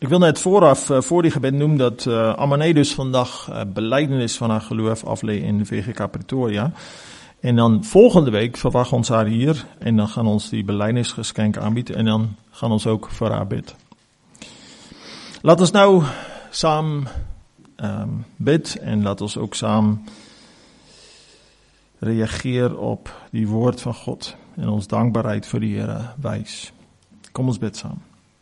Ik wil net vooraf, uh, voor die gebed noemen dat uh, Amanee dus vandaag uh, belijdenis van haar geloof aflee in de V G K Pretoria. En dan volgende week verwacht ons haar hier en dan gaan ons die belijdenisgeschenk aanbieden en dan gaan ons ook voor haar bid. Laat ons nou samen um, bid en laat ons ook samen reageren op die woord van God en ons dankbaarheid voor die Here wys. Kom ons bid samen.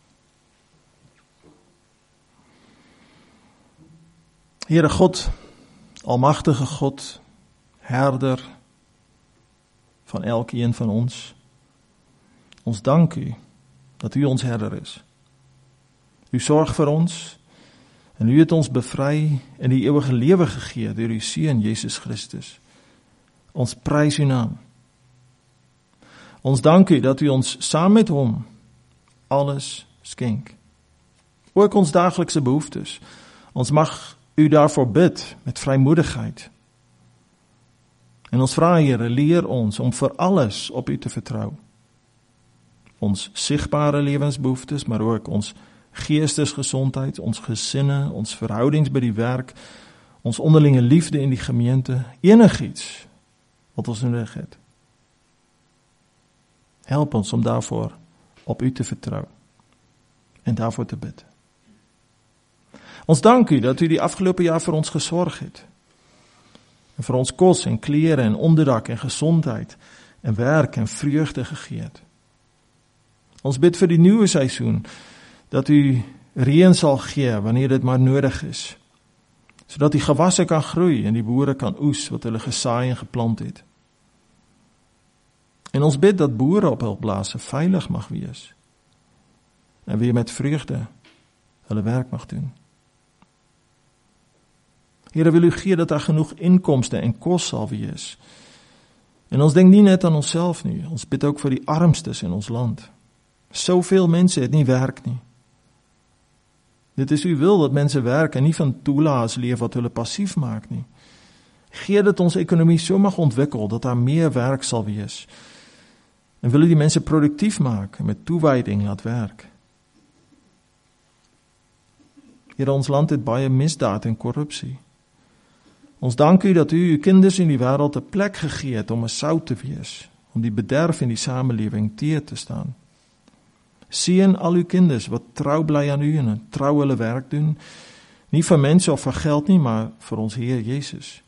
Heere God, almachtige God, herder van elkeen van ons. Ons dank u dat u ons herder is. U zorgt voor ons en u het ons bevry en die eeuwige lewe gegee deur uw Seun Jezus Christus. Ons prys uw naam. Ons dank u dat u ons saam met hom alles skenk. Ook ons daaglikse behoeftes. Ons mag u daarvoor bid met vrymoedigheid. En ons vra, Here, leer ons om vir alles op u te vertrou. Ons sigbare lewensbehoeftes, maar ook ons geestesgesondheid, ons gesinne, ons verhoudings by die werk, ons onderlinge liefde in die gemeente, enigiets wat ons nodig het. Help ons om daarvoor op u te vertrou en daarvoor te bid. Ons dank u dat u die afgelopen jaar vir ons gesorg het. En vir ons kos en klere en onderdak en gezondheid en werk en vreugde gegee het. Ons bid vir die nieuwe seisoen, dat u reën sal gee wanneer dit maar nodig is, sodat die gewasse kan groei en die boere kan oes wat hulle gesaai en geplant het. En ons bid dat boere op hul plase veilig mag wees en weer met vreugde hulle werk mag doen. Here, wil u gee dat daar genoeg inkomste en kos sal wees. En ons denk nie net aan onsself nie, ons bid ook vir die armstes in ons land. Soveel mense het nie werk nie. Dit is u wil dat mense werk en nie van toelaas leef wat hulle passief maak nie. Gee dat ons ekonomie so mag ontwikkel, dat daar meer werk sal wees. En wil u die mense productief maak en met toewyding laat werk. Here, ons land het baie misdaad en korrupsie. Ons dank u dat u uw kinders in die wêreld 'n plek gegee het om 'n sout te wees, om die bederf in die samelewing teë te staan. Seën al uw kinders wat trou bly aan u en trou hulle werk doen, nie vir mense of vir geld nie, maar vir ons Heer Jezus.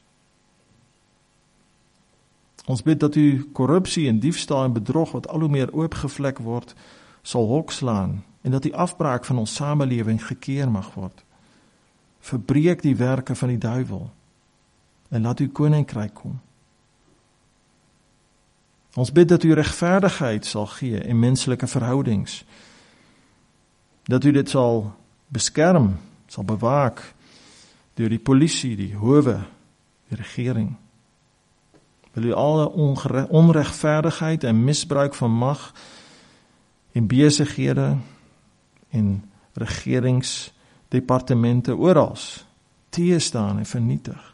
Ons bid dat u korrupsie en diefstal en bedrog wat al hoe meer oopgevlek word, sal hokslaan en dat die afbraak van ons samelewing gekeer mag word. Verbreek die werke van die duiwel en laat uw koninkryk kom. Ons bid dat u regverdigheid sal gee in menslike verhoudings. Dat u dit sal beskerm, sal bewaak deur die polisie, die howe, die regering. Wil u alle onregverdigheid en misbruik van mag in besighede, in regeringsdepartemente orals teëstaan en vernietig.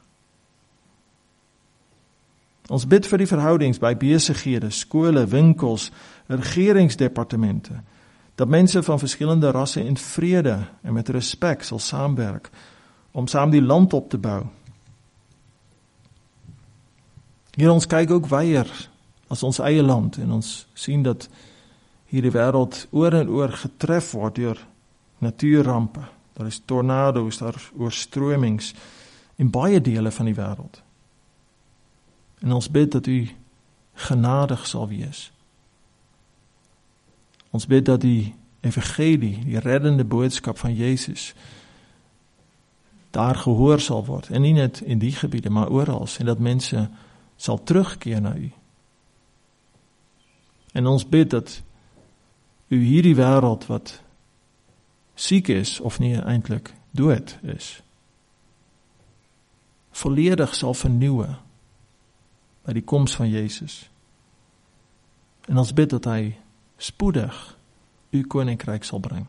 Ons bid vir die verhoudings by besighede, skole, winkels, regeringsdepartemente, dat mense van verskillende rasse in vrede en met respek sal saamwerk, om saam die land op te bou. Hier ons kyk ook weier as ons eie land, en ons sien dat hier die wêreld oor en oor getref word deur natuurrampe. Daar is tornado's, daar is oorstromings in baie dele van die wêreld. En ons bid dat u genadig sal wees. Ons bid dat die evangelie, die reddende boodskap van Jezus, daar gehoor sal word. En nie net in die gebiede, maar oral. En dat mense sal terugkeer na u. En ons bid dat u hierdie wêreld wat siek is, of nie eintlik dood is, volledig sal vernuwe by die koms van Jezus. En ons bid dat hy spoedig uw koninkryk sal bring.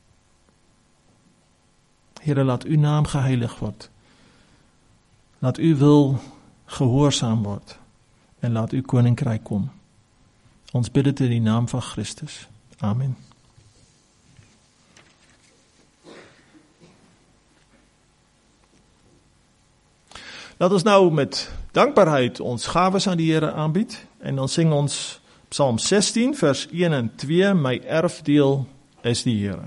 Here, laat uw naam geheilig word. Laat uw wil gehoorsaam word. En laat uw koninkryk kom. Ons bid dit in die naam van Christus. Amen. Laat ons nou met dankbaarheid ons gawes aan die Here aanbied. En dan sing ons Psalm sestien, vers een en twee, my erfdeel is die Here.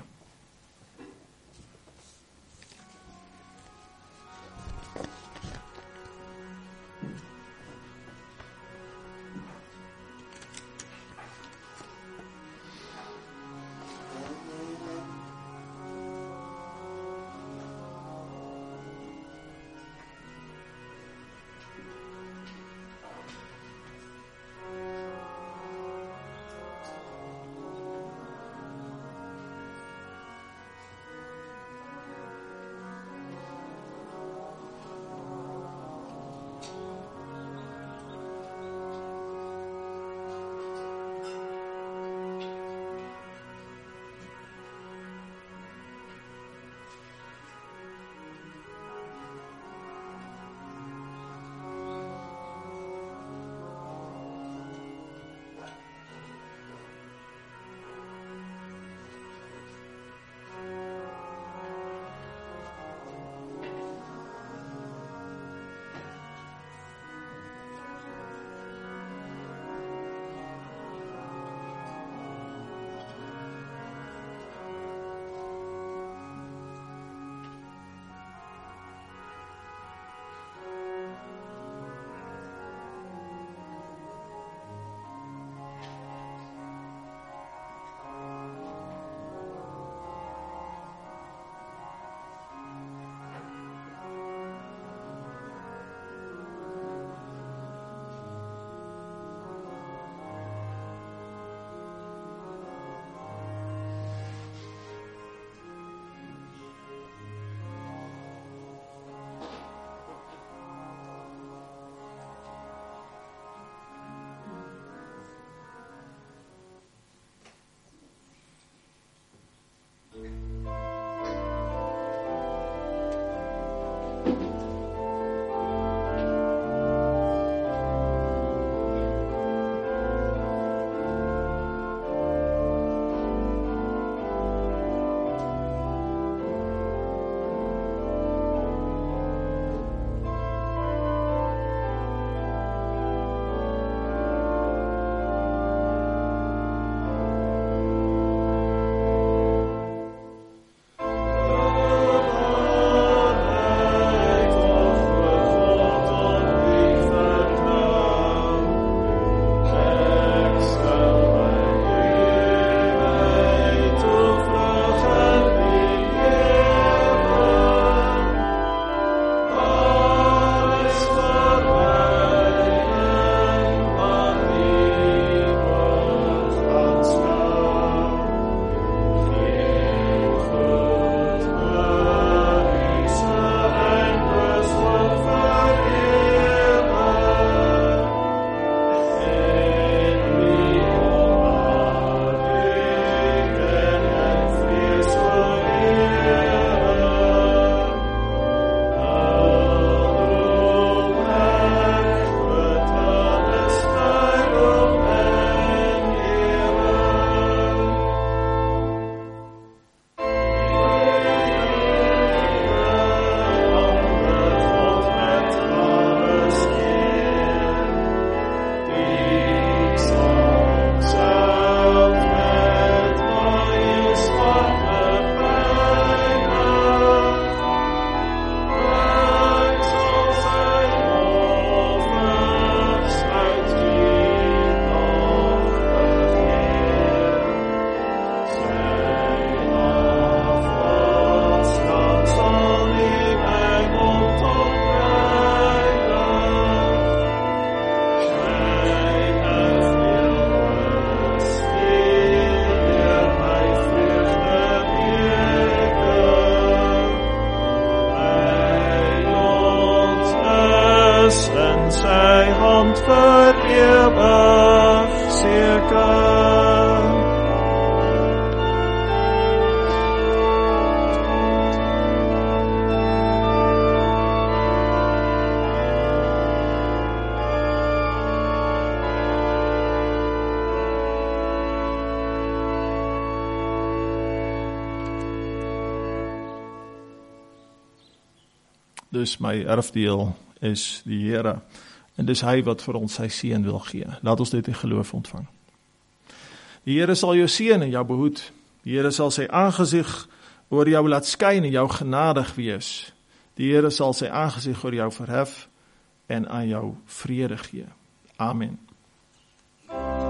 Dus my erfdeel is die Here. En dis hy wat vir ons sy seën wil gee. Laat ons dit in geloof ontvang. Die Here sal jou seën en jou behoed. Die Here sal sy aangesig oor jou laat skyn en jou genadig wees. Die Here sal sy aangesig oor jou verhef en aan jou vrede gee. Amen.